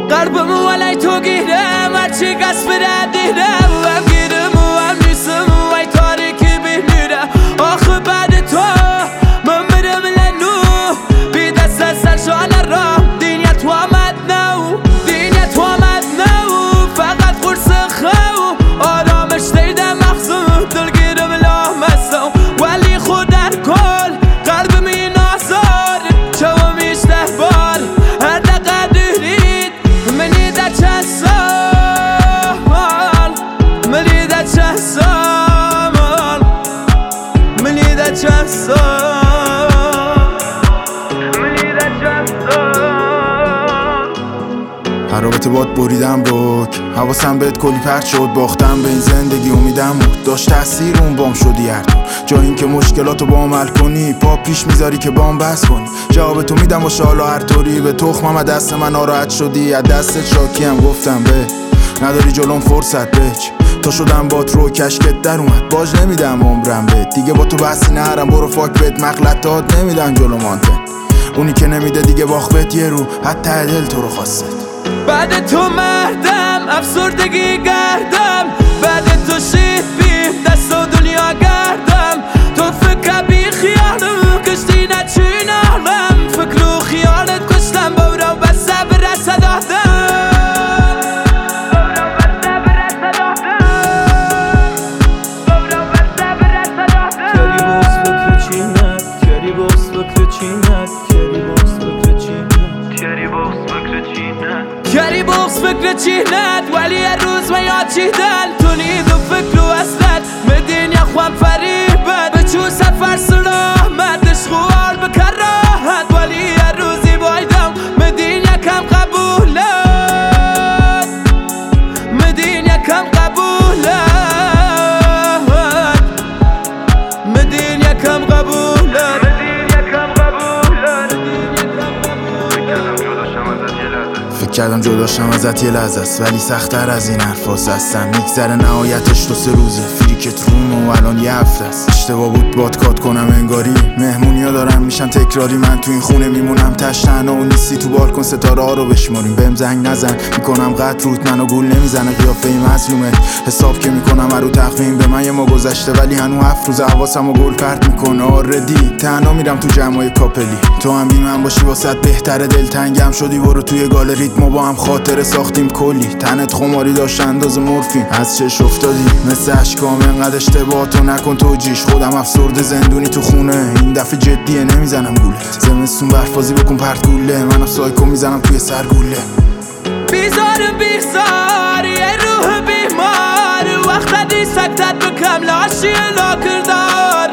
قلبم ولی تو گیرم هرچی قصد دیرم و هم گیرم و هم نیستم و ای تاریکی بمیرم آخه بعد تو من برم لنو بی دست از سرشان رام دینیا تو آمد نو دینیا تو آمد نو فقط قرص خو آرامش دیدم مخزون دلگیرم لامستم ولی خود در کل قلبم این آزار چو میشته بار هر دقیقه دورید منی در چند سال منی در چند سال منی در چند سال منی در چند سال هر رابطه باد بریدم روک حواسم بهت کلی پرت شد باختم به این زندگی امیدم بود داشت تاثیر اون بام شدی هر تو جا این که مشکلاتو با عمل کنی پا پیش میذاری که بام بس کنی جواب تو میدم باشه حالا هر طوری به تخمم از دست من ناراحت شدی از دستت شاکیم گفتم به نداری جلوم فرصت بچ تا شدم با رو کشکت در اومد باج نمیدم عمرم بهت دیگه با تو بحثی نهرم برو فاک بهت مغلطات نمیدن جلو مانتن اونی که نمیده دیگه باخت بهت یه رو حتی دل تو رو خواست بعد تو مردم افسردگی گردم بعد تو شید بیم دست و دنیا گردم تو فکر بی خیالم کشتی نچین آلم فکر و خیالت کشتم بورو بسته برسه دادم کری بغز فکر چینت ولی هر روز من یاد چیدن تو نید و فکر و اصلت مدین یا خوام فریبت به چون سفر سلامت عشقوار بکر راحت ولی هر روزی بایدم مدین یکم قبولت مدین یکم قبولت مدین یکم قبولت فکر کردم جداشم ازت یه لحظه است ولی سخت‌تر از این حرفاس هستم میگذره نهایتش 2-3 روزه فریکت روم و الان یه هفته است اشتباه بود بادکات کنم انگاری مهمونیا دارن میشن تکراری من تو این خونه میمونم تشتنا و نیستی تو بالکن ستاره ها رو بشماریم بهم زنگ نزن میکنم قطع روت منو گول نمیزنه قیافه مظلومه حساب که میکنم رو تخمین به من یه ما گذشته ولی هنو 7 روز حواسمو گل پرت میکنه آردی تنها میرم تو جمعای کاپلی تو هم بی من باشی واسط بهتره دلتنگم شدی برو توی گالریت ما با هم خاطره ساختیم کلی تنت خماری داشت انداز مورفین از چش افتادی مثل اشکام انقدر اشتباه تو نکن توجیش خودم افسرده زندونی تو خونه این دفعه جدیه نمیزنم گولت زمستون برفازی بکن پرت گوله منم سایکو میزنم توی سر گوله بیزارم بیزار یه روح بیمار وقت دی سکتت بکم لاشی لا کردار